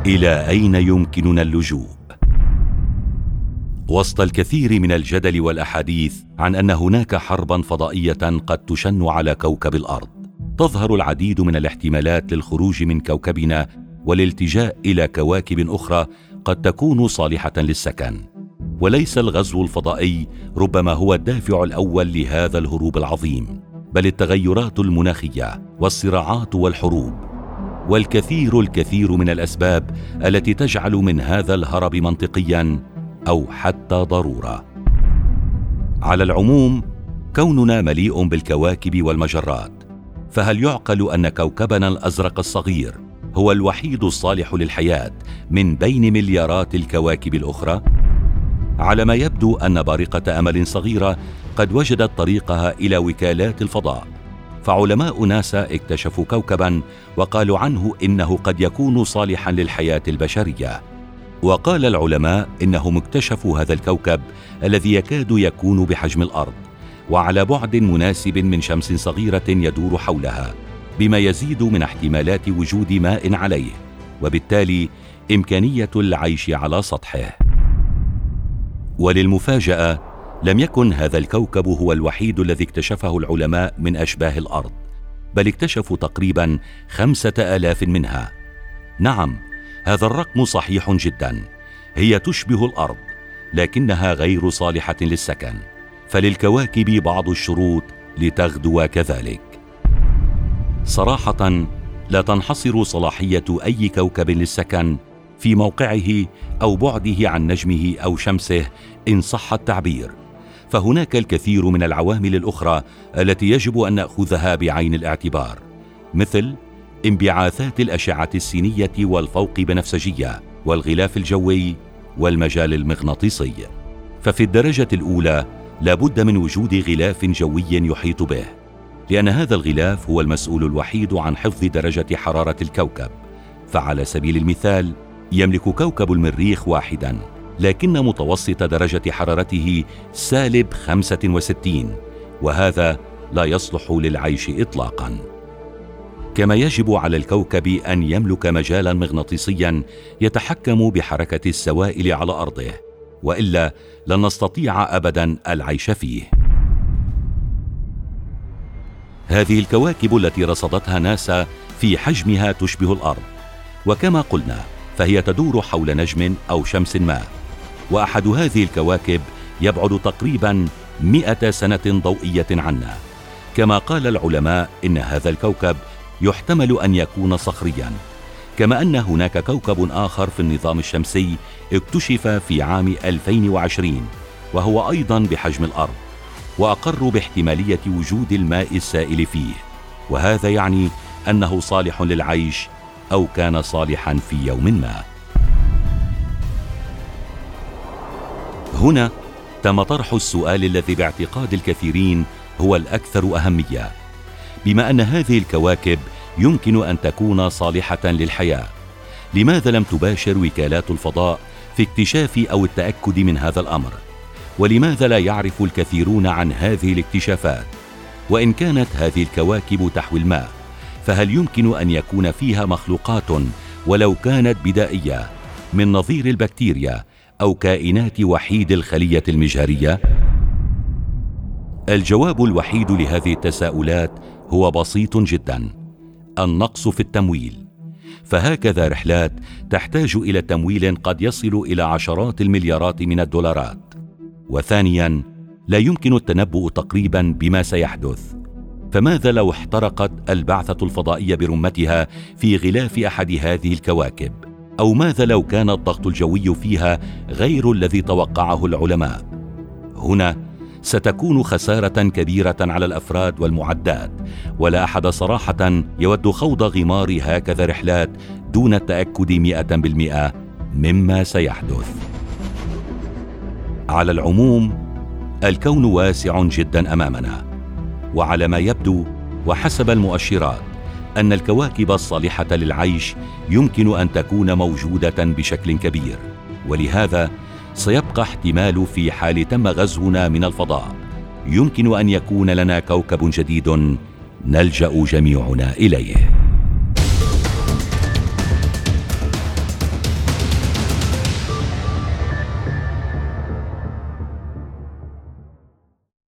إلى أين يمكننا اللجوء؟ وسط الكثير من الجدل والأحاديث عن أن هناك حربا فضائية قد تشن على كوكب الأرض، تظهر العديد من الاحتمالات للخروج من كوكبنا والالتجاء إلى كواكب أخرى قد تكون صالحة للسكن. وليس الغزو الفضائي ربما هو الدافع الأول لهذا الهروب العظيم، بل التغيرات المناخية والصراعات والحروب، والكثير من الأسباب التي تجعل من هذا الهرب منطقياً أو حتى ضرورة. على العموم، كوننا مليء بالكواكب والمجرات، فهل يعقل أن كوكبنا الأزرق الصغير هو الوحيد الصالح للحياة من بين مليارات الكواكب الأخرى؟ على ما يبدو أن بارقة أمل صغيرة قد وجدت طريقها إلى وكالات الفضاء، فعلماء ناسا اكتشفوا كوكباً وقالوا عنه إنه قد يكون صالحاً للحياة البشرية. وقال العلماء إنهم اكتشفوا هذا الكوكب الذي يكاد يكون بحجم الأرض وعلى بعد مناسب من شمس صغيرة يدور حولها، بما يزيد من احتمالات وجود ماء عليه، وبالتالي إمكانية العيش على سطحه. وللمفاجأة، لم يكن هذا الكوكب هو الوحيد الذي اكتشفه العلماء من أشباه الأرض، بل اكتشفوا تقريباً 5000 منها. نعم، هذا الرقم صحيح جداً، هي تشبه الأرض لكنها غير صالحة للسكن، فللكواكب بعض الشروط لتغدو كذلك. صراحة، لا تنحصر صلاحية أي كوكب للسكن في موقعه أو بعده عن نجمه أو شمسه إن صح التعبير، فهناك الكثير من العوامل الأخرى التي يجب أن نأخذها بعين الاعتبار، مثل انبعاثات الأشعة السينية والفوق بنفسجية والغلاف الجوي والمجال المغناطيسي. ففي الدرجة الأولى لا بد من وجود غلاف جوي يحيط به، لأن هذا الغلاف هو المسؤول الوحيد عن حفظ درجة حرارة الكوكب. فعلى سبيل المثال، يملك كوكب المريخ واحداً، لكن متوسط درجة حرارته -65، وهذا لا يصلح للعيش إطلاقاً. كما يجب على الكوكب أن يملك مجالاً مغناطيسياً يتحكم بحركة السوائل على أرضه، وإلا لن نستطيع أبداً العيش فيه. هذه الكواكب التي رصدتها ناسا في حجمها تشبه الأرض، وكما قلنا فهي تدور حول نجم أو شمس ما، وأحد هذه الكواكب يبعد تقريباً 100 سنة ضوئية عنا. كما قال العلماء إن هذا الكوكب يحتمل أن يكون صخرياً، كما أن هناك كوكب آخر في النظام الشمسي اكتشف في عام 2020 وهو أيضاً بحجم الأرض، وأقروا باحتمالية وجود الماء السائل فيه، وهذا يعني أنه صالح للعيش أو كان صالحاً في يوم ما. هنا تم طرح السؤال الذي باعتقاد الكثيرين هو الأكثر أهمية: بما أن هذه الكواكب يمكن أن تكون صالحة للحياة، لماذا لم تباشر وكالات الفضاء في اكتشاف أو التأكد من هذا الأمر؟ ولماذا لا يعرف الكثيرون عن هذه الاكتشافات؟ وإن كانت هذه الكواكب تحوي الماء، فهل يمكن أن يكون فيها مخلوقات ولو كانت بدائية من نظير البكتيريا أو كائنات وحيد الخلية المجهرية؟ الجواب الوحيد لهذه التساؤلات هو بسيط جدا: النقص في التمويل. فهكذا رحلات تحتاج إلى تمويل قد يصل إلى عشرات المليارات من الدولارات. وثانيا، لا يمكن التنبؤ تقريبا بما سيحدث، فماذا لو احترقت البعثة الفضائية برمتها في غلاف أحد هذه الكواكب؟ أو ماذا لو كان الضغط الجوي فيها غير الذي توقعه العلماء؟ هنا ستكون خسارة كبيرة على الأفراد والمعدات، ولا أحد صراحة يود خوض غمار هكذا رحلات دون التأكد 100% مما سيحدث. على العموم، الكون واسع جدا أمامنا، وعلى ما يبدو وحسب المؤشرات أن الكواكب الصالحة للعيش يمكن أن تكون موجودة بشكل كبير، ولهذا سيبقى احتمال في حال تم غزونا من الفضاء يمكن أن يكون لنا كوكب جديد نلجأ جميعنا إليه.